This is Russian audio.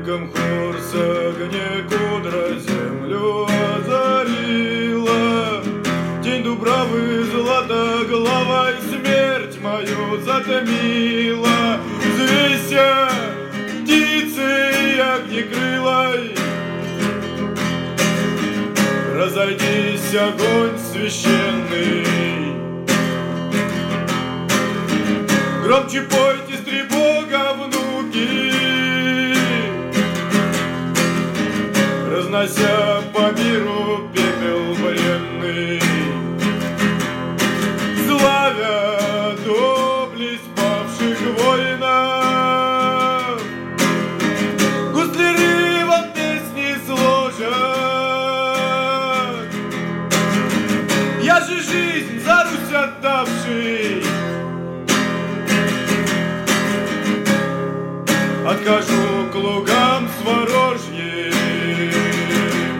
Тонком хор с огня кудра землю озарила. Тень дубравы златоголовой смерть мою затомила. Взвейся, птицей огнекрылой, разойдись, огонь священный. Громче пойте, стребога, внуки, разнося по